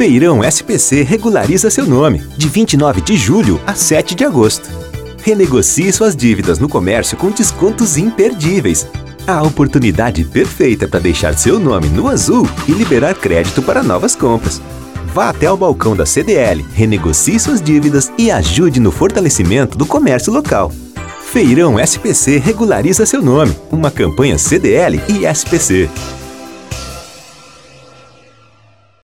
Feirão SPC regulariza seu nome, de 29 de julho a 7 de agosto. Renegocie suas dívidas no comércio com descontos imperdíveis. A oportunidade perfeita para deixar seu nome no azul e liberar crédito para novas compras. Vá até o balcão da CDL, renegocie suas dívidas e ajude no fortalecimento do comércio local. Feirão SPC regulariza seu nome, uma campanha CDL e SPC.